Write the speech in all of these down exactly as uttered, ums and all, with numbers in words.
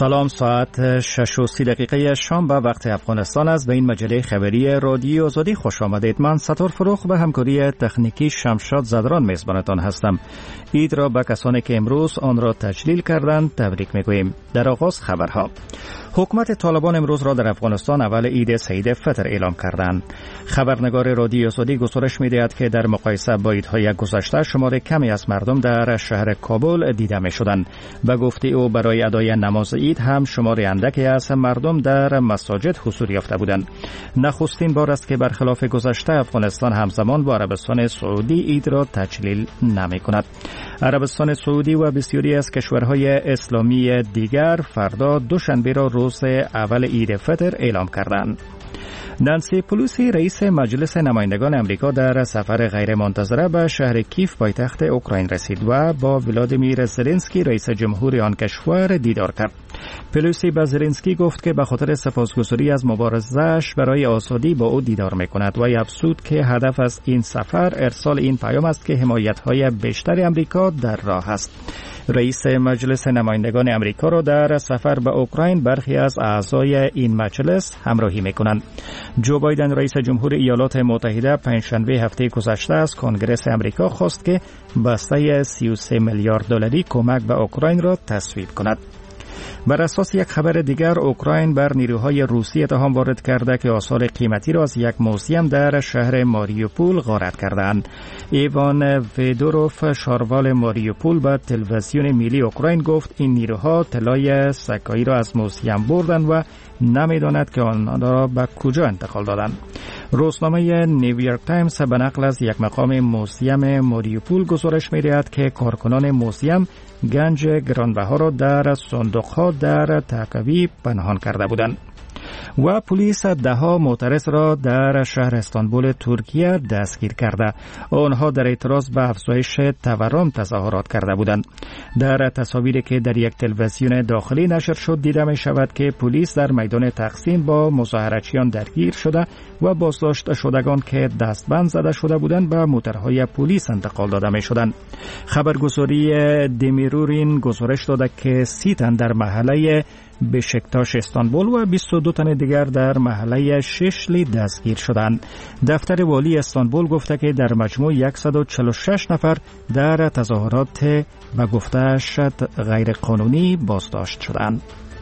سلام، ساعت شش و سی دقیقه شام به وقت افغانستان است. به این مجله خبری رادیو آزادی خوش آمدید. من ستار فروخ به همکاری تکنیکی شمشاد زدران میزبانتان هستم. عید را به کسانی که امروز آن را تجلیل کردند تبریک میگوییم. در آغاز خبرها. حکومت طالبان امروز را در افغانستان اول عید سعید فطر اعلام کردند. خبرنگار رادیو آزادی گزارش می‌دهد که در مقایسه با عیدهای گذشته شمار کمی از مردم در شهر کابل دیده می‌شدند. به گفته او برای ادای نماز عید هم شمار اندکی از مردم در مساجد حضور یافته بودند. نخستین بار است که برخلاف گذشته افغانستان همزمان با عربستان سعودی عید را تجلیل نمی‌کند. عربستان سعودی و بسیاری از کشورهای اسلامی دیگر فردا دوشنبه را روز اول عید فطر اعلام کردند. نانسی پلوسی رئیس مجلس نمایندگان امریکا در سفر غیرمنتظره به شهر کیف پایتخت اوکراین رسید و با ولادیمیر زلنسکی رئیس جمهور آن کشور دیدار کرد. پلوسی به زلنسکی گفت که به خاطر سپاسگزاری از مبارزه‌اش برای آزادی با او دیدار می‌کند و افزود که هدف از این سفر ارسال این پیام است که حمایت‌های بیشتر امریکا در راه است. رئیس مجلس نمایندگان امریکا را در سفر به اوکراین برخی از اعضای این مجلس همراهی می‌کنند. جو بایدن رئیس جمهور ایالات متحده پنجشنبه هفته گذشته از کنگره امریکا خواست که بسته سی و سه میلیارد دلاری کمک به اوکراین را تصویب کند. بر اساس یک خبر دیگر، اوکراین بر نیروهای روسی اتهام وارد کرده که آثار قیمتی را از یک موزیم در شهر ماریوپول غارت کردند. ایوان ویدوروف شاروال ماریوپول به تلویزیون ملی اوکراین گفت این نیروها طلای سکایی را از موزیم بردند و نمیداند که آن را به کجا انتقال دادند. روزنامه نیویورک تایمز به نقل از یک مقام موزیم ماریوپول گزارش می‌دهد که کارکنان موزیم گنج گرانبها را در صندوق‌ها در تاکاوی پنهان کرده بودند. و پلیس ده‌ها معترض را در شهر استانبول ترکیه دستگیر کرده. آنها در اعتراض به افزایش تورم تظاهرات کرده بودند. در تصاویری که در یک تلویزیون داخلی نشر شد دیده می شود که پلیس در میدان تقسیم با مظاهرچیان درگیر شده و بازداشت شدگان که دستبند زده شده بودند به موترهای پلیس انتقال داده می شدند. خبرگزاری دمیرورین گزارش داده که سی تن در محله بشکتاش استانبول و بیست و دو تن دیگر در محله ششلی دستگیر شدند. دفتر والی استانبول گفته که در مجموع صد و چهل و شش نفر در تظاهرات و گفته‌اش غیر قانونی بازداشت شدند.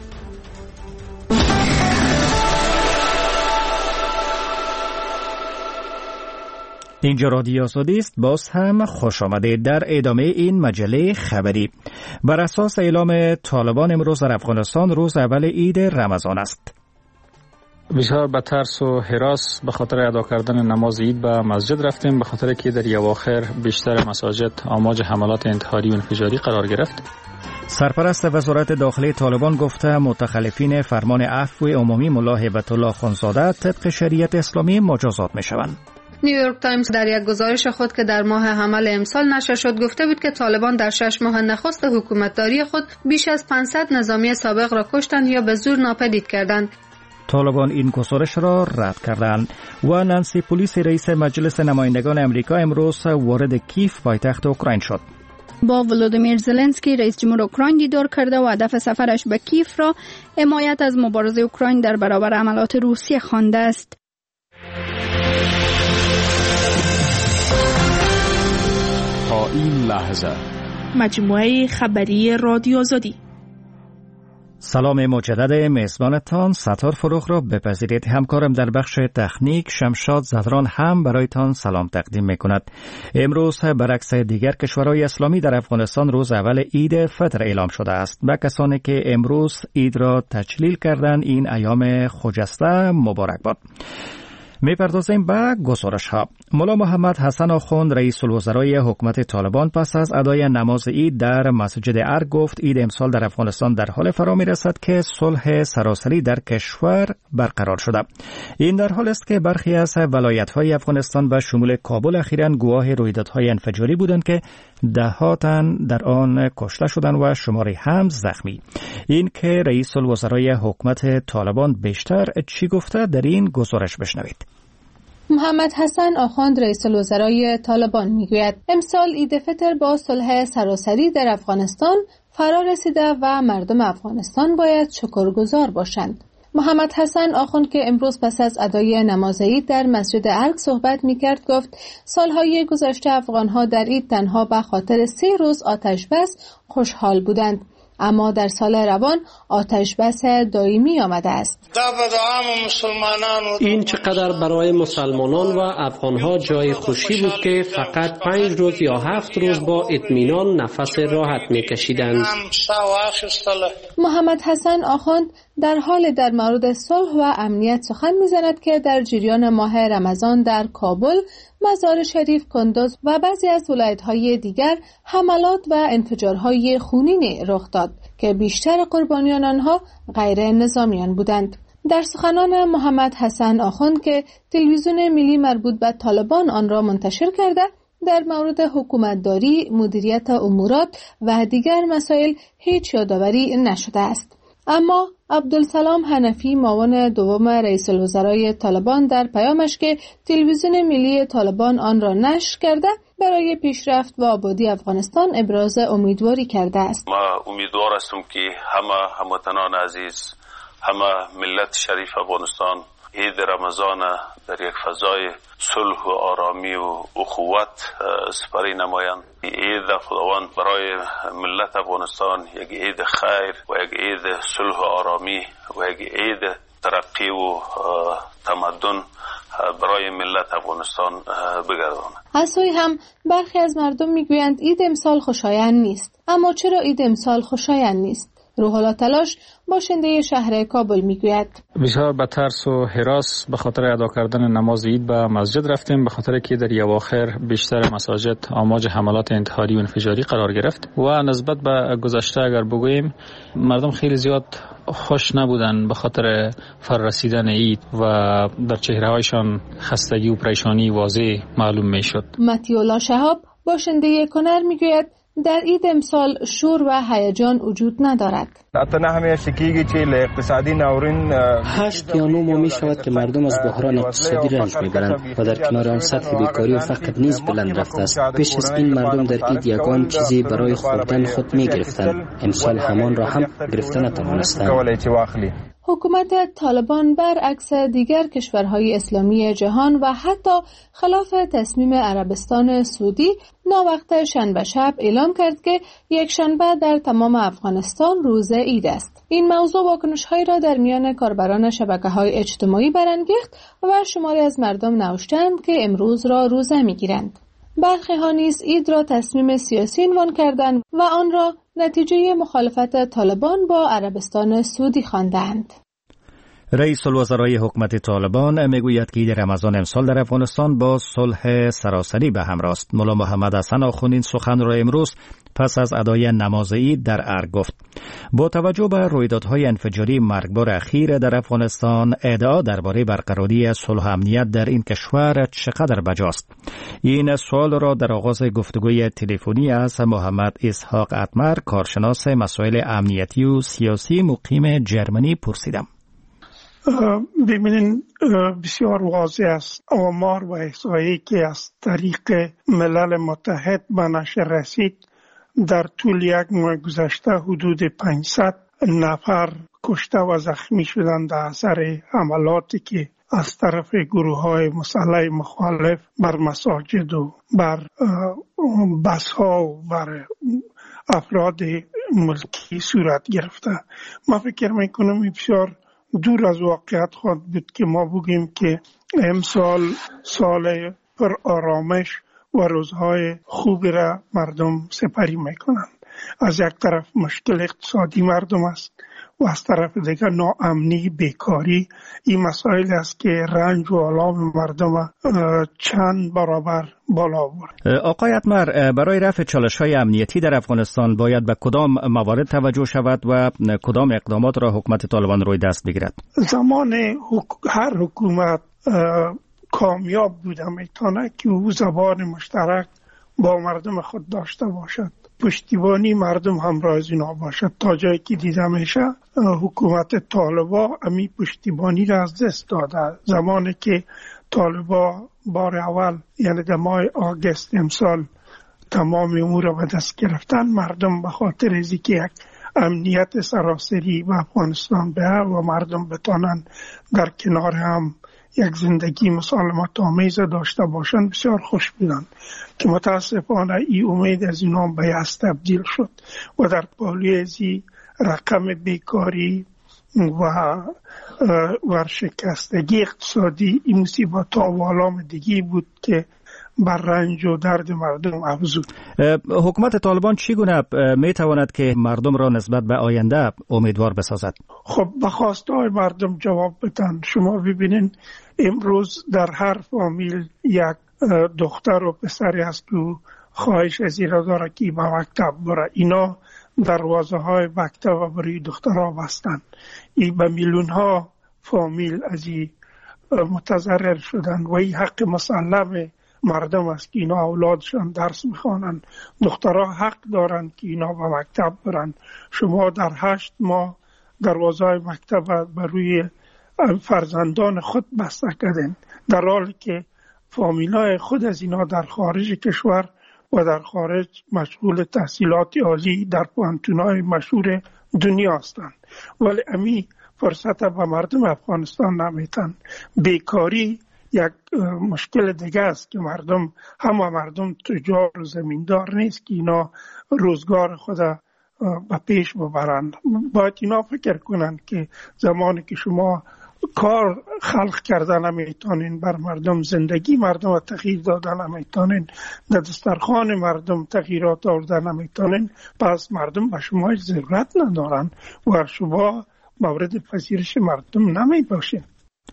اینجا رادیو آزادی است. باز هم خوش آمدید در ادامه این مجله خبری. بر اساس اعلام طالبان امروز در افغانستان روز اول عید رمضان است. بسیار به ترس و هراس به خاطر ادا کردن نماز عید به مسجد رفتیم، به خاطر که در اواخر بیشتر مساجد آماج حملات انتحاری و انفجاری قرار گرفت. سرپرست وزارت داخلی طالبان گفته متخلفین فرمان عفو عمومی ملا هیبت الله خانزاده طبق شریعت اسلامی مجازات می شوند. نیویورک تایمز در یک گزارش خود که در ماه حمل امسال نشر شد گفته بود که طالبان در شش ماه نخست حکومتداری خود بیش از پانصد نظامی سابق را کشتند یا به زور ناپدید کردند. طالبان این گزارش را رد کردند. و نانسی پلوسی رئیس مجلس نمایندگان امریکا امروز وارد کیف پایتخت اوکراین شد. با ولادیمیر زلنسکی رئیس جمهور اوکراین دیدار کرده و هدف سفرش به کیف را حمایت از مبارزه اوکراین در برابر حملات روسیه خوانده است. تا این لحظه مجموعه خبری رادیو آزادی. سلام مجدد میزبانتان ستار فروخ را بپذیرید. همکارم در بخش تکنیک شمشاد زدران هم برایتان سلام تقدیم میکند. امروز برعکس دیگر کشورهای اسلامی در افغانستان روز اول عید فطر اعلام شده است. به کسانی که امروز عید را تجلیل کردند این ایام خجسته مبارک باد. می‌پردازیم به گزارش ها. مولا محمد حسن آخوند رئیس الوزرای حکومت طالبان پس از ادای نماز عید در مسجد ارگ گفت عید امسال در افغانستان در حال فرا می‌رسد که صلح سراسری در کشور برقرار شده. این در حال است که برخی از ولایت‌های افغانستان به شمول کابل اخیراً گواه رویدادهای انفجاری بودند که ده تن در آن کشته شدند و شماری هم زخمی. این که رئیس الوزرای حکومت طالبان بیشتر چی گفته در این گزارش بشنوید. محمد حسن آخوند رئیس الوزرای طالبان میگوید امسال عید فطر با صلح سراسری در افغانستان فرا رسیده و مردم افغانستان باید شکرگزار باشند. محمد حسن آخوند که امروز پس از ادای نماز عید در مسجد ارگ صحبت میکرد گفت سالهای گذشته افغانها در عید تنها به خاطر سه روز آتش بس خوشحال بودند، اما در سال روان آتش بس دائمی آمده است. این چقدر برای مسلمانان و افغانها جای خوشی بود که فقط پنج روز یا هفت روز با اطمینان نفس راحت میکشیدند. محمد حسن آخوند در حال در مورد صلح و امنیت سخن میزند که در جریان ماه رمضان در کابل، مزار شریف، کندوز و بعضی از ولایت‌های دیگر حملات و انفجارهای خونین رخ داد که بیشتر قربانیان آنها غیر نظامیان بودند. در سخنان محمد حسن آخوند که تلویزیون ملی مربوط به طالبان آن را منتشر کرده، در مورد حکومتداری، مدیریت امورات و دیگر مسائل هیچ یادآوری نشده است. اما عبدالسلام حنفی معاون دوم رئیس الوزرای طالبان در پیامش که تلویزیون ملی طالبان آن را نشر کرده برای پیشرفت و آبادی افغانستان ابراز امیدواری کرده است. ما امیدوار هستم که همه هموطنان عزیز، همه ملت شریف افغانستان عید رمضان در یک فضای صلح و آرامی و اخوت سپری نمایند. عید خداوند برای ملت افغانستان یک عید خیر و یک عید صلح و آرامی و یک عید ترقی و تمدن برای ملت افغانستان بگرداند. از سوی هم برخی از مردم میگویند عید امسال خوشایند نیست. اما چرا عید امسال خوشایند نیست؟ روح الله تلاش باشنده شهر کابل میگوید بسیار به ترس و هراس به خاطر ادا کردن نماز عید به مسجد رفتیم، به خاطر که در اواخر بیشتر مساجد آماج حملات انتحاری و انفجاری قرار گرفت و نسبت به گذشته اگر بگوییم مردم خیلی زیاد خوش نبودن به خاطر فرارسیدن عید و در چهره‌هایشان خستگی و پریشانی واضح معلوم میشد. متیولا شهاب باشنده کنر میگوید در عید امسال شور و هیجان وجود ندارد. هشت یا نو ماه می شود که مردم از بحران اقتصادی رنج می برند و در کنار آن سطح بیکاری و فقر نیز بلند رفته است. پیش از این مردم در عید یگان چیزی برای خوردن خود می گرفتند. امسال همان را هم گرفتن نتوانستند. حکومت طالبان برعکس دیگر کشورهای اسلامی جهان و حتی خلاف تصمیم عربستان سعودی ناوقت شنبه شب اعلام کرد که یک شنبه در تمام افغانستان روز عید است. این موضوع واکنش‌هایی را در میان کاربران شبکه‌های اجتماعی برانگیخت و شماری از مردم نوشتند که امروز را روزه می‌گیرند. برخی ها نیز عید را تصمیم سیاسی عنوان کردند و آن را نتیجه مخالفت طالبان با عربستان سعودی خواندند. رئیس الوزرای حکومت طالبان میگوید که عید رمضان امسال در افغانستان با صلح سراسری به همراه است. مولا محمد حسن آخوند این سخن را امروز پس از ادای نماز عید در ارگ گفت. با توجه به رویدادهای انفجاری مرگبار اخیر در افغانستان، ادعا درباره برقراری صلح و امنیت در این کشور چقدر بجاست؟ این سوال را در آغاز گفتگوی تلفنی از محمد اسحاق اتمر، کارشناس مسائل امنیتی و سیاسی مقیم جرمنی پرسیدم. ببینین بسیار واضح است آمار و احصایی که از طریق ملل متحد به نشر رسید در طول یک ماه گذشته حدود پانصد نفر کشته و زخمی شدند در اثر حملاتی که از طرف گروه های مسلح مخالف بر مساجد و بر بس ها و بر افراد ملکی صورت گرفته. من فکر میکنم بسیار دور از واقعیت خواهد بود که ما بگیم که امسال سال پر آرامش و روزهای خوبی را مردم سپری میکنند. از یک طرف مشکل اقتصادی مردم است و از طرف دیگر ناامنی، بیکاری، این مسائل است که رنج و آلام مردم چند برابر بالا برد. آقای اتمر، برای رفع چالش‌های امنیتی در افغانستان باید به کدام موارد توجه شود و کدام اقدامات را حکومت طالبان روی دست بگیرد؟ زمان هر حکومت کامیاب بوده میتونه که او زبان مشترک با مردم خود داشته باشد، پشتیبانی مردم همراه از اینا باشد. تا جایی که دیده میشه حکومت طالبان امی پشتیبانی را از دست داده. زمانی که طالبا بار اول یعنی در ماه آگست امسال تمام امور را به دست گرفتن، مردم به خاطر از اینکه یک امنیت سراسری به افغانستان به و مردم بتانند در کنار هم یک زندگی مسالمت آمیز داشته باشند بسیار خوش بودند که متاسفانه این امید از اینا به یأس تبدیل شد و در پالوی از رقم بیکاری و ورشکستگی اقتصادی این مصیبت ها و علام دیگی بود که بر رنج و درد مردم افزود. حکومت طالبان چگونه می تواند که مردم را نسبت به آینده امیدوار بسازد؟ خب به خواسته های مردم جواب بدن. شما ببینین امروز در هر فامیل یک دختر و پسری هست که خواهش از ایرا داره که به مکتب بره. اینا دروازه های مکتب برای دخترها بستن. ای به میلیون ها فامیل از این متضرر شدن و این حق مسلم مردم است که اینا اولادشان درس میخوانند. دخترها حق دارند که اینا به مکتب برند. شما در هشت ماه دروازه های مکتب برای فرزندان خود بسته کردن، در حالی که فامیلای خود از اینا در خارج کشور و در خارج مشغول تحصیلات عالی در پوهنتون‌های مشهور دنیا هستند، ولی امی فرصت به مردم افغانستان نمیتن. بیکاری یک مشکل دیگه است که مردم همه مردم تجار و زمیندار نیست که اینا روزگار خود به پیش ببرند. باید اینا فکر کنند که زمانی که شما کار خلق کردن نمیتونین، بر مردم زندگی مردم تغییر دادن نمیتونین، در دسترخوان مردم تغییرات آوردن نمیتونین، پس مردم به شما ضرورت ندارن و شما مورد پذیرش مردم نمی باشین.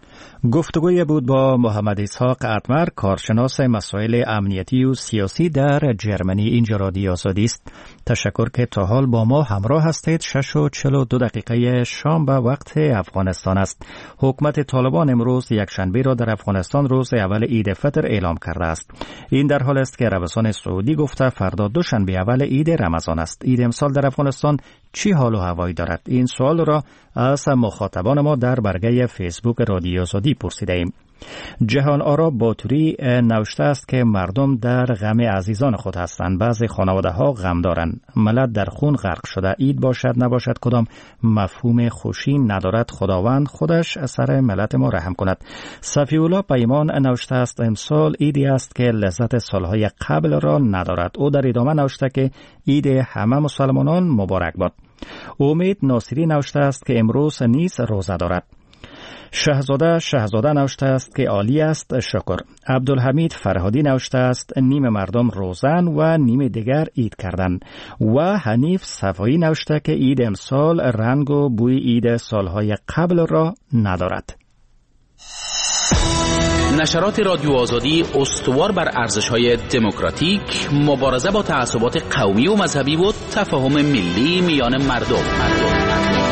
گفتگوی بود با محمد اسحاق اتمر، کارشناس مسائل امنیتی و سیاسی در جرمنی. اینجا رادیو آزادی است. تشکر که تا حال با ما همراه هستید. شش و چهل و دو دقیقه شام به وقت افغانستان است. حکومت طالبان امروز یکشنبه را در افغانستان روز اول عید فطر اعلام کرده است. این در حال است که عربستان سعودی گفته فردا دوشنبه اول عید رمضان است. عید امسال در افغانستان چی حال و هوایی دارد؟ این سوال را از مخاطبان ما در برگه فیسبوک رادیو آزادی پرسیده ایم. جهان آرا باتوری نوشته است که مردم در غم عزیزان خود هستند. بعضی خانواده ها غم دارند. ملت در خون غرق شده. عید باشد نباشد کدام مفهوم خوشی ندارد. خداوند خودش سر ملت ما رحم کند. صفی الله پیمان نوشته است امسال عیدی است که لذت سالهای قبل را ندارد. او در ادامه نوشته که عید همه مسلمانان مبارک باد. امید ناصری نوشته است که امروز نیز روزه دارد. شهزاده شهزاده نوشته است که عالی است شکر. عبدالحمید فرهادی نوشته است نیم مردم روزن و نیم دیگر عید کردن. و حنیف صفایی نوشته که عید امسال رنگ و بوی عید سالهای قبل را ندارد. نشرات رادیو آزادی استوار بر ارزش‌های دموکراتیک، مبارزه با تعصبات قومی و مذهبی و تفاهم ملی میان مردم. مردم.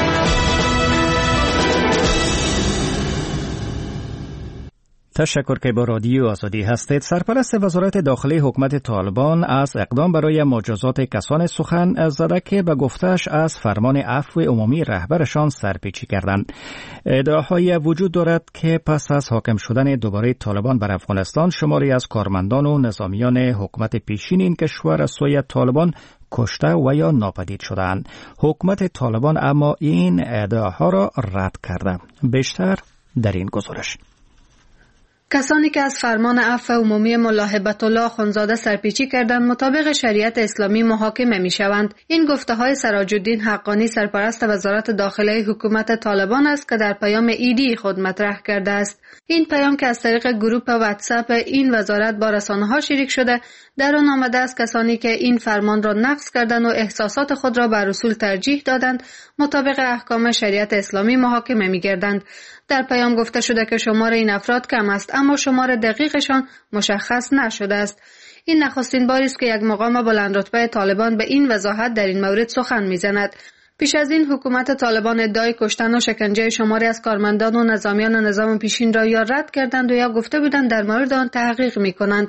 تشکر که با رادیو آزادی هستید. سرپرست وزارت داخلی حکومت طالبان از اقدام برای مجازات کسان سخن زده که به گفتش از فرمان عفو عمومی رهبرشان سرپیچی کردند. ادعاهای وجود دارد که پس از حاکم شدن دوباره طالبان بر افغانستان شماری از کارمندان و نظامیان حکومت پیشین این کشور از سوی طالبان کشته و یا ناپدید شدند. حکومت طالبان اما این ادعاها را رد کرده. بیشتر در این گزارش. کسانی که از فرمان عفو عمومی ملا هبت الله اخوندزاده سرپیچی کردند مطابق شریعت اسلامی محاکمه می شوند. این گفته های سراج الدین حقانی سرپرست وزارت داخلی حکومت طالبان است که در پیام ایدی خود مطرح کرده است. این پیام که از طریق گروه واتساپ این وزارت با رسانه ها شریک شده، در آن آمده است کسانی که این فرمان را نقض کردند و احساسات خود را بر رسول ترجیح دادند مطابق احکام شریعت اسلامی محاکمه می گردند. در پیام گفته شده که شمار این افراد کم است اما شمار دقیقشان مشخص نشده است. این نخستین باری است که یک مقام بلندرتبه طالبان به این وضاحت در این مورد سخن می‌زند. پیش از این حکومت طالبان ادعای کشتن و شکنجه شماری از کارمندان و نظامیان نظام پیشین را یا رد کردند و یا گفته بودند در مورد آن تحقیق می‌کنند.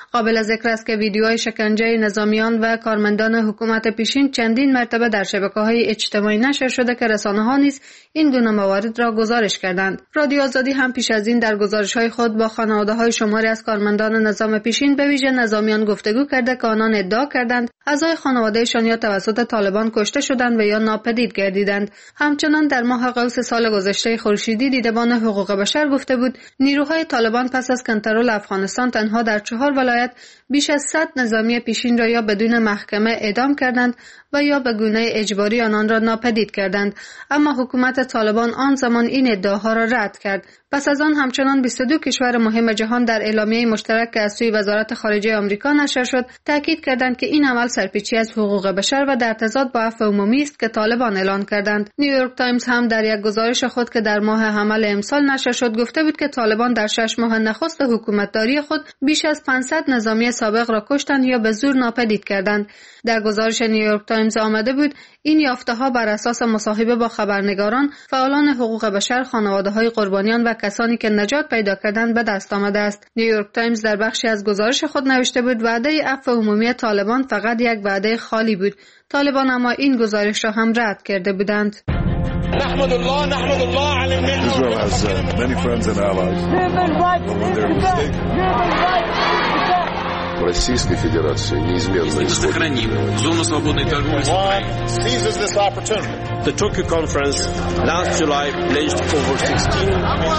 قابل ذکر است که ویدیوهای شکنجه نظامیان و کارمندان حکومت پیشین چندین مرتبه در شبکه‌های اجتماعی نشر شده که رسانه‌ها نیز این گونه موارد را گزارش کردند. رادیو آزادی هم پیش از این در گزارش‌های خود با خانواده‌های شماری از کارمندان نظام پیشین به ویژه نظامیان گفتگو کرده که آنان ادعا کردند اعضای خانواده‌شان یا توسط طالبان کشته شدند و یا ناپدید گردیدند. همچنان در ماه قوس سال گذشته خورشیدی دیدبان حقوق بشر گفته بود نیروهای طالبان پس از کنترل افغانستان تنها در چهار ولایت بیش از صد نظامی پیشین را یا بدون محکمه اعدام کردند و یا به گونه اجباری آنان را ناپدید کردند، اما حکومت طالبان آن زمان این ادعاها را رد کرد. پس از آن همچنان بیست و دو کشور مهم جهان در اعلامیه مشترک که از سوی وزارت خارجه آمریکا نشر شد تاکید کردند که این عمل سرپیچی از حقوق بشر و در تضاد با عفو عمومی است که طالبان اعلان کردند. نیویورک تایمز هم در یک گزارش خود که در ماه حمل امسال نشر شد گفته بود که طالبان در شش ماه نخست حکومتداری خود بیش از پانصد نظامی سابق را کشتند یا به زور ناپدید کردند. در گزارش نیویورک تایمز آمده بود این یافته‌ها بر اساس مصاحبه با خبرنگاران، فعالان حقوق بشر، خانواده‌های قربانیان و کسانی که نجات پیدا کردند به دست آمده است. نیویورک تایمز در بخشی از گزارش خود نوشته بود وعده عفو عمومی طالبان فقط یک وعده خالی بود. طالبان اما این گزارش را هم رد کرده بودند. نحمد الله نحمد الله على المنة. Israel has uh, many friends and allies. When they're mistaken. Российской Федерации неизменно сохраним зону свободной торговли с Украиной. Seizes this opportunity. The Tokyo conference last July pledged over sixteen.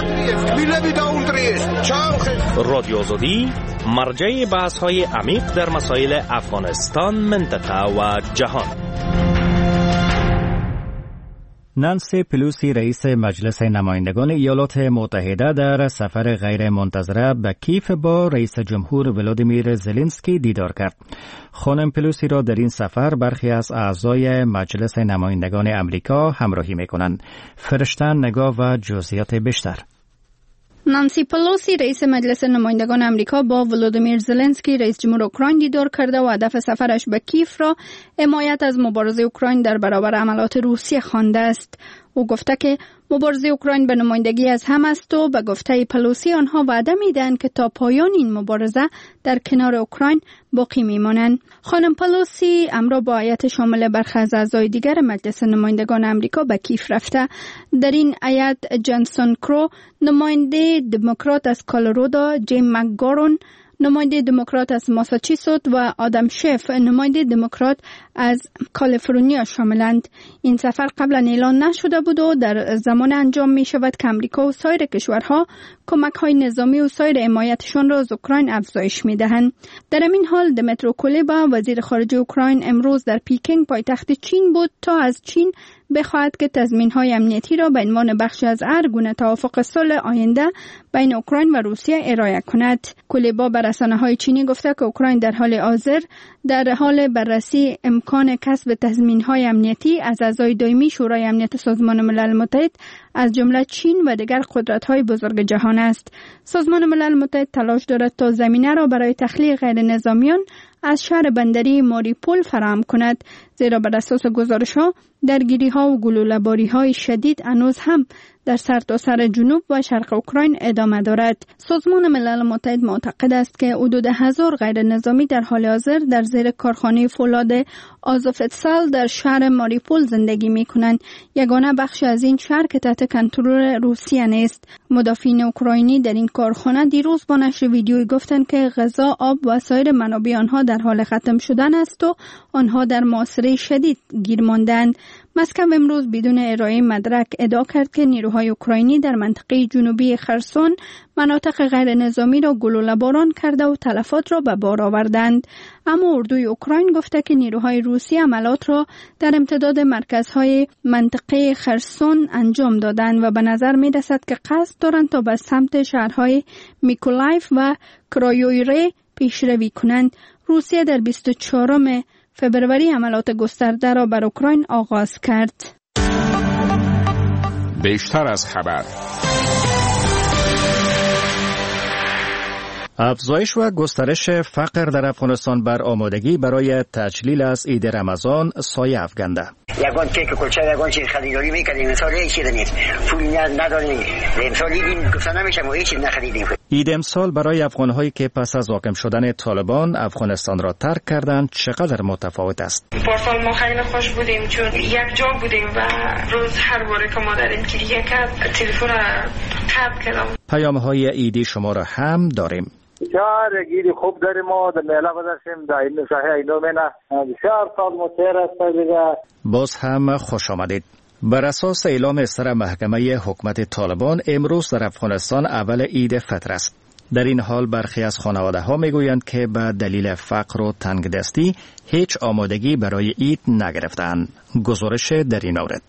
رادیو آزادی مرجع بحث‌های عمیق در مسائل افغانستان، منطقه و جهان. نانسی پلوسی رئیس مجلس نمایندگان ایالات متحده در سفر غیر منتظره به کیف با رئیس جمهور ولادیمیر زلنسکی دیدار کرد. خانم پلوسی را در این سفر برخی از اعضای مجلس نمایندگان امریکا همراهی می‌کنند. فرشتن نگاه و جزئیات بیشتر. نانسی پلوسی رئیس مجلس نمایندگان امریکا با ولودیمیر زلنسکی رئیس جمهور اوکراین دیدار کرده و هدف سفرش به کیف را حمایت از مبارزه اوکراین در برابر حملات روسیه خوانده است. او گفته که مبارزه اوکراین به نمایندگی از هم است و به گفته پلوسی آنها وعده میدهند که تا پایان این مبارزه در کنار اوکراین باقی میمانند. خانم پلوسی امروز با هیئت شامل برخی از اعضای دیگر مجلس نمایندگان امریکا به کیف رفته. در این هیئت جانسون کرو نماینده دموکرات از کالرادو، جیم مکگارون نماینده دموکرات از ماساچوست و آدم شف نماینده دموکرات از کالیفرنیا شاملند. این سفر قبلا اعلان نشده بود و در زمان انجام می شود که امریکا و سایر کشورها کمک های نظامی و سایر حمایتشان را از اوکراین افزایش می دهند. در این حال دمیترو کولبا وزیر خارجه اوکراین امروز در پیکینگ پایتخت چین بود تا از چین بخواهد که تضمین‌های امنیتی را به عنوان بخش از هر گونه توافق صلح آینده بین اوکراین و روسیه ارائه کند. کولبا به رسانه‌های چینی گفته که اوکراین در حال حاضر در حال بررسی امکان کسب تضمین‌های امنیتی از اعضای دائمی شورای امنیت سازمان ملل متحد از جمله چین و دیگر قدرت‌های بزرگ جهان است. سازمان ملل متحد تلاش دارد تا زمینه را برای تخلیه غیر نظامیان از شهر بندری ماریپول فراهم کند، زیرا بر اساس گزارش‌ها درگیری‌ها و گلوله‌باری‌های شدید هنوز هم در سرتاسر جنوب و شرق اوکراین ادامه دارد. سازمان ملل متحد معتقد است که حدود هزار غیر نظامی در حال حاضر در زیر کارخانه فولاد آزوفتسال در شهر ماریپول زندگی می‌کنند. یگانه بخش از این شهر که تحت کنترل روسیه نیست. مدافعین اوکراینی در این کارخانه دیروز با نشر ویدیویی گفتند که غذا، آب و سایر منابع آنها در حال ختم شدن است و آنها در محاصره شدید گیر ماندند. مسکو امروز بدون ارائه مدرک ادعا کرد که نیروهای اوکراینی در منطقه جنوبی خرسون مناطق غیر نظامی را گلوله‌باران کرده و تلفات را به بار آوردند. اما اردوی اوکراین گفته که نیروهای روسی عملات را در امتداد مرکزهای منطقه خرسون انجام دادند و به نظر می رسد که قصد دارند تا به سمت شهرهای میکولایف و کرایویره پیشروی کنند. روسیه در بیست و چهارم فبروری حملات گسترده را بر اوکراین آغاز کرد. بیشتر از خبر. افزایش و گسترش فقر در افغانستان بر آمادگی برای تجلیل از عید رمضان سایه افکنده. یگان کیک کلچه یگان چیز خریداری میکردیم، مثال هیچ چیز نیست، پول نداریم، امسال دیدیم گفتن نمیشه ما هیچ چیز نخریدیم. عید امسال برای افغان‌هایی که پس از حاکم شدن طالبان افغانستان را ترک کردند چقدر متفاوت است؟ پارسال ما خیلی خوش بودیم چون یک جا بودیم و روز هر باره که ما داریم کلیه کرد تلفن را قطع کردم. پیام‌های عیدی شما را هم داریم. بسیار عیدی خوب داریم ما در میله گذاشتیم در این شهر اینو مینا بسیار سال متیر است دیگه. باز هم خوش آمدید. بر اساس اعلام اصدار محکمه حکومت طالبان امروز در افغانستان اول عید فطر است. در این حال برخی از خانواده ها می گویند که به دلیل فقر و تنگدستی هیچ آمادگی برای عید نگرفتند. گزارش در این مورد.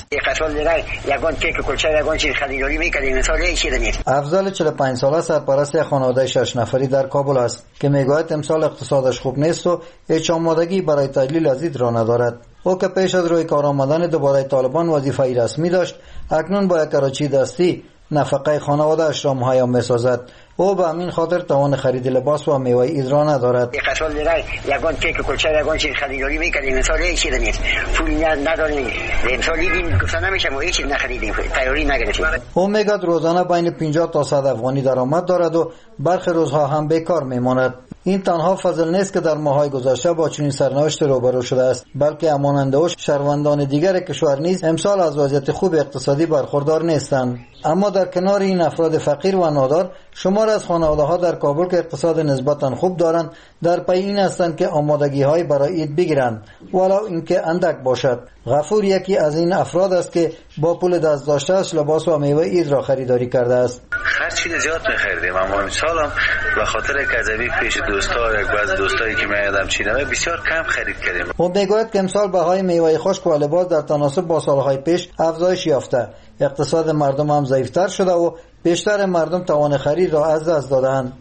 یگان کیک کلچه یگان چیز خریداری میکردیم، مثال هیچ چیز نیست. افضل چهل و پنج ساله سرپرست خانواده شش نفری در کابل است که میگوید امسال اقتصادش خوب نیست و هیچ آمادگی برای تجلیل از عید را ندارد. او که پیش از روی کار آمدن دوباره طالبان وظیفه‌ای رسمی داشت، اکنون با یک کراچی دستی نفقه خانواده اش را مهیا می‌سازد. او به همین خاطر توان خرید لباس و میوه عید را ندارد. قسال دیگر یگان کیک کلچه یگان چیز خریداری میکردیم، مثال هیچ چیز نیست، پول نداریم، امسال دیدیم گفتن نمیشه ما هیچ چیز نخریدیم، تیاری نگرفتیم. او میگوید روزانه بین پنجاه تا صد افغانی درآمد دارد و برخی روزها هم بیکار میماند. این تنها فضل نیست که در ماه‌های گذشته با چنین سرنوشت روبرو شده است، بلکه همانند او شهروندان دیگر کشور نیز امسال از وضعیت خوب اقتصادی برخوردار نیستند. اما در کنار این افراد فقیر و نادار، شمار از خانواده‌ها در کابل که اقتصاد نسبتاً خوب دارند در پی این هستند که آمادگی‌های برای عید بگیرند، ولو اینکه اندک باشد. غفور یکی از این افراد است که با پول دست داشته‌اش لباس و میوه عید را خریداری کرده است. هر چیز زیاد می‌خریدیم، اما امسال هم به خاطر کذبی پیش دوستا، یک بعض دوستایی که میادم چینه بسیار کم خرید کردیم. او میگوید که امسال بهای میوه خشک و لباس در تناسب با سالهای پیش افزایش یافته. اقتصاد مردم هم ضعیفتر شده و بیشتر مردم توان خرید را از دست دادند.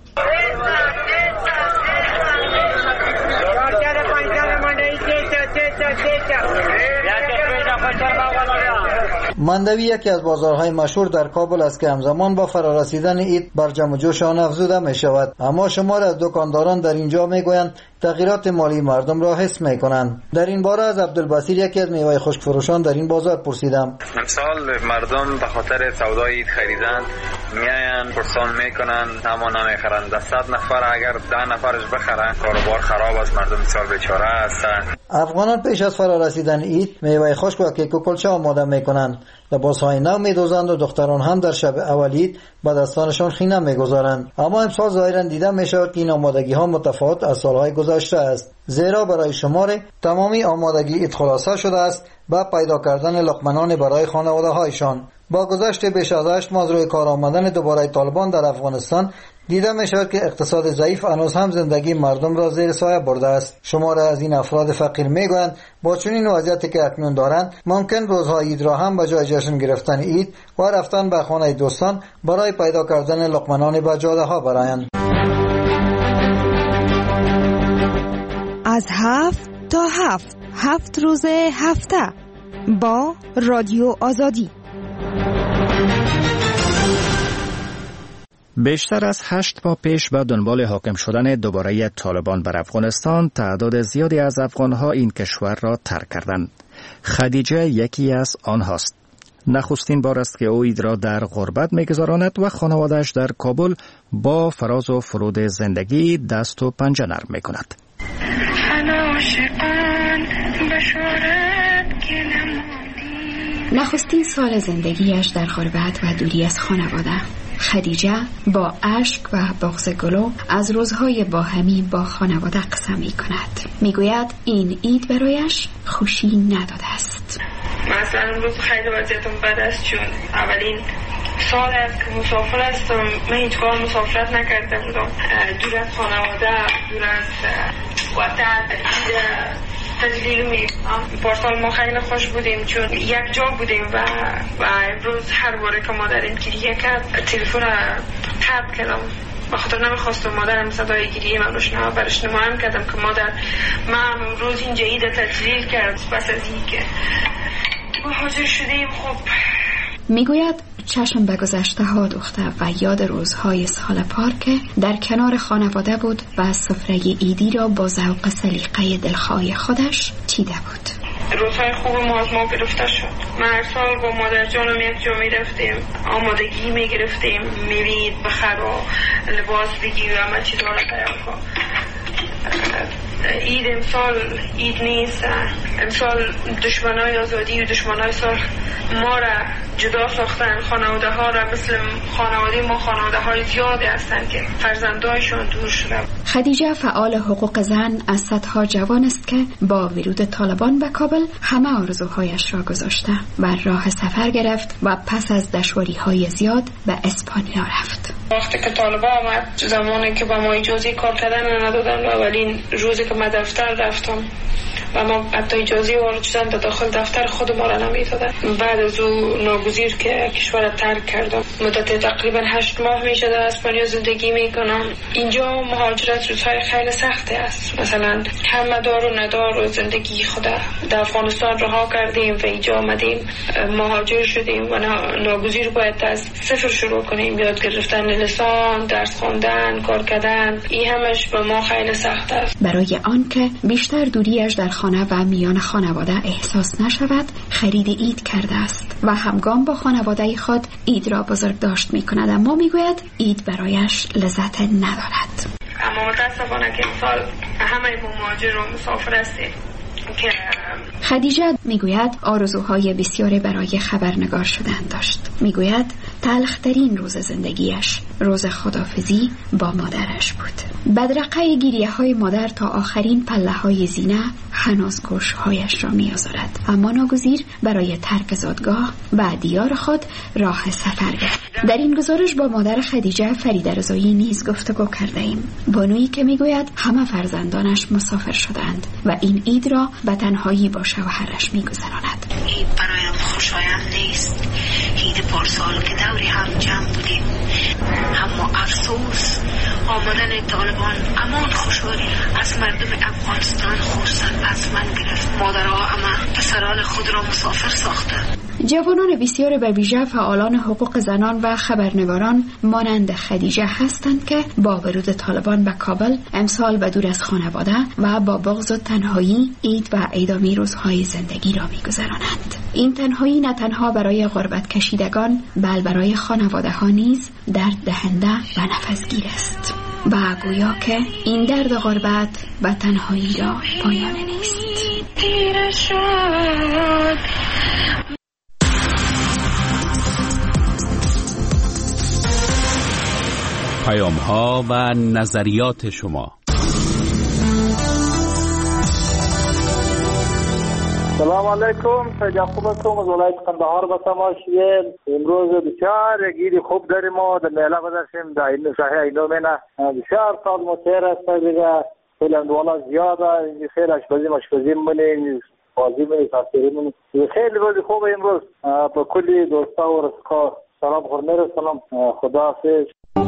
مندوی یکی از بازارهای مشهور در کابل است که همزمان با فرارسیدن عید بر جمع و جوش آن افزوده می شود. اما شمار از دکانداران در اینجا می گویند تغییرات مالی مردم را حس می کنند. در این باره از عبدالبصیر یکی از میوه خشک فروشان در این بازار پرسیدم. امسال مردم به خاطر سودای عید خریدن میاین پرسان میکنن اما نمیخرن. ده صد نفر اگر ده نفرش بخرن کاروبار خراب است، مردم امسال بیچاره هستند. افغانان پیش از فرارسیدن عید میوه خشک و کیک و کلچه آماده میکنند. لباس‌های نو می‌دوزند و دختران هم در شب اول عید به دستانشان خینه می‌گذارند. اما امسال ظاهراً دیده می‌شود که این آمادگی‌ها متفاوت از سال‌های گذشته است، زیرا برای شمار تمامی آمادگی عید خلاصه شده است با پیدا کردن لقمنان برای خانواده‌هایشان. با گذشت بیش از هشت ماه روی کار آمدن دوباره طالبان در افغانستان دیده می شود که اقتصاد ضعیف هنوز هم زندگی مردم را زیر سایه برده است. شمار از این افراد فقیر می گویند با چنین وضعیتی که اکنون دارند ممکن روزهای عید را هم به جای جشن گرفتن عید و رفتن به خانه دوستان برای پیدا کردن لقمنان به جاده ها برایند. از هفت تا هفت هفت روز هفته با رادیو آزادی. بیشتر از هشت ماه پیش به دنبال حاکم شدن دوباره طالبان بر افغانستان تعداد زیادی از افغانها این کشور را ترک کردند. خدیجه یکی از آنهاست. نخستین بار است که او عید را در غربت می‌گذراند و خانواده‌اش در کابل با فراز و فرود زندگی دست و پنجه نرم می‌کند. نخستین سال زندگیش در غربت و دوری از خانواده. خدیجه با اشک و بغض گلو از روزهای باهمی با خانواده قسم می کند. می گوید این عید برایش خوشی نداده است. مثلا امروز خیلی وضعیتم بد است چون اولین سال است که مسافر هستم. من هیچ کار مسافرت نکرده بودم، دور از خانواده، دور از وطن. تجلیل می پارسال ما خیلی خوش بودیم چون یک جا بودیم و و امروز هر باره که مادرم گریه کرد تلفن قطع کردم. به خاطر نمیخواستم مادرم صدای گریه من روش نه برش نمایم کردم که مادر من امروز اینجا عید تجلیل کرد. پس از این که ما حاضر شدیم خب میگوید چشم به گذشته ها دوخته و یاد روزهای سال پار که در کنار خانواده بود و سفره عیدی را با ذوق سلیقه دلخواه خودش چیده بود. روزهای خوب ما از ما گرفته شد. ما هر سال با مادر جانم یک جا می رفتیم، آمادگی می گرفتیم، میوید بخر و لباس بگی و همه چیز را تیار کن. اید امسال اید نیست. امسال دشمنای آزادی و دشمنای صلح ما را جدا ساختن، خانواده ها را مثل خانواده ما خانواده های زیادی هستند که فرزندایشون دور شده. خدیجه فعال حقوق زن از صدها جوان است که با ورود طالبان به کابل همه آرزوهایش را گذاشته و راه سفر گرفت و پس از دشواری های زیاد به اسپانیا رفت. وقتی که طالبان آمد، زمانی که با ما اجازه کار کردن ندادن، اولین روزی که من دفتر رفتم و ما حتی اجازه وارد شدن داخل دفتر خود ما را نمیدادن. بعد از او ناگزیر که کشور را ترک کردم. مدت تقریبا هشت ماه میشه در اسپانیا زندگی میکنم. اینجا مهاجرت روزهای خیلی سختی است. مثلا همه دار و ندار و زندگی خود در افغانستان رها کردیم و اینجا آمدیم، مهاجر شدیم و ناگزیر باید از صفر شروع کنیم، یاد گرفتن لسان، درس خواندن، کار کردن. این همش به ما خیلی سخت است. برای آن که بیشتر دوریش در خانه و میان خانواده احساس نشود، خرید اید کرده است و همگام با خانواده خود اید را بزرگ داشت می کند، اما می گوید اید برایش لذت ندارد. اما متاسفانه که امسال همه مهاجر و مسافر هستیم. خدیجه میگوید آرزوهای بسیاری برای خبرنگار شدن داشت. میگوید تلخترین روز زندگیش روز خداحافظی با مادرش بود. بدرقه گریه های مادر تا آخرین پله های زینه هنوز گوشهایش را میآزارد، اما ناگزیر برای ترک زادگاه و دیار خود راه سفر گرفت. در این گزارش با مادر خدیجه فریده رضایی نیز گفتگو کرده ایم. بانویی که میگوید همه فرزندانش مسافر شدند و این عید را به تنهایی با شوهرش میگذراند. عید برایم خوشایند نیست. عید پارسال که دوری هم جمع بودیم، اما افسوس آمدن طالبان امان خوشحالی از مردم افغانستان خصوصا از من گرفت. مادرها اما پسران خود را مسافر ساختند. جوانان بسیار به ویژه فعالان حقوق زنان و خبرنگاران مانند خدیجه هستند که با ورود طالبان به کابل امسال به دور از خانواده و با بغض و تنهایی عید و ادامه روزهای زندگی را می‌گذرانند. این تنهایی نه تنها برای غربت کشیدگان بل برای خانواده ها نیز درد دهنده و نفسگیر است و گویا که این درد غربت و تنهایی را پایان نیست. پیام ها و نظریات شما. سلام علیکم، سید یعقوب هستم از ولایت قندهار به تماشیل. امروز بسیار یک عید خوب داریم ما در میله گذاشتیم در این ساحه اینومنه. بسیار سال متیر است دیگه، خیلی اندوانا زیاده، خیلی اشپزی مشپزی منیم، بازی منیم، تفسیری منیم. خیلی روز خوب امروز. با کلی دوستا و رسکا سلام خورمه رسلم. خدا حافظ.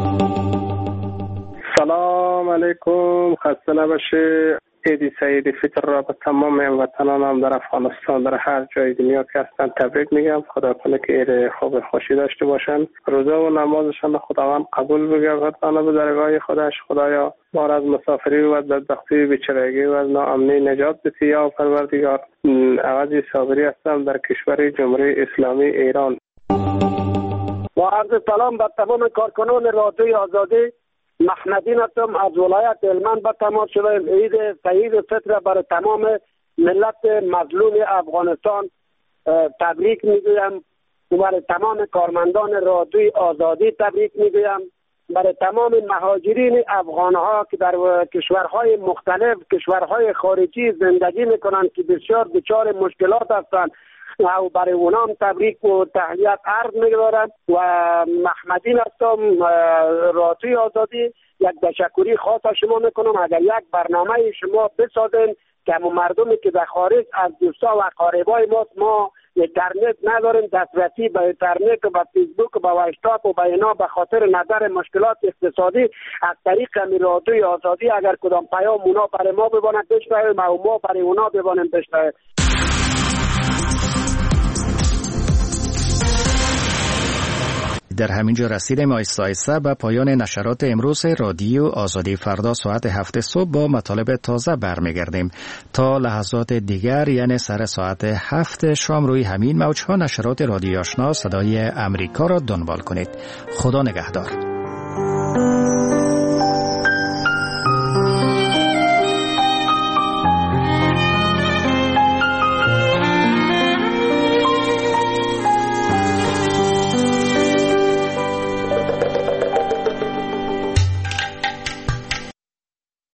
سلام علیکم، خسته نباشه. عید سعید فطر را به تمام هموطنانم در افغانستان در هر جای دنیا که هستن تبریک میگم. خدا کنه که عید خوب خوشی داشته باشن، روزه و نمازشان خداوند قبول بگردانه به درگاه خودش. خدایا ما را از مسافری و بدبختی بیچارگی و از ناامنی نجات بده یا پروردگار. عوضی صابری هستم در کشور جمهوری اسلامی ایران. و عرض سلام به تمام کارکنان رادیوی آزادی. محمدین هستم از ولایت هلمند. به تمام شده عید سعید فطر برای تمام ملت مظلوم افغانستان تبریک میگویم. برای تمام کارمندان رادیوی آزادی تبریک میگویم. برای تمام مهاجرین افغان ها که در کشورهای مختلف، کشورهای خارجی زندگی میکنند که بسیار دچار مشکلات هستند و برای اونام تبریک و تحیت عرض می‌دارم. و محمدین هستم رادیوی آزادی. یک تشکری خاص شما میکنم اگر یک برنامه شما بسازین که مردمی که در خارج از دوستا و قاربای ما ما اینترنت نداریم، دسترسی به اینترنت و به فیسبوک و به واتساپ و به اینا به خاطر نظر مشکلات اقتصادی از طریق رادیوی آزادی اگر کدام پیام اونا برای ما ببانند بشنویم و ما برای اونا ببانیم بشنویم. در همینجا رسیدیم آیسته آیسته به پایان نشرات امروز رادیو آزادی. فردا ساعت هفت صبح با مطالب تازه برمیگردیم. تا لحظات دیگر یعنی سر ساعت هفت شام روی همین موجها نشرات رادیو آشنا صدای امریکا را دنبال کنید. خدا نگهدار.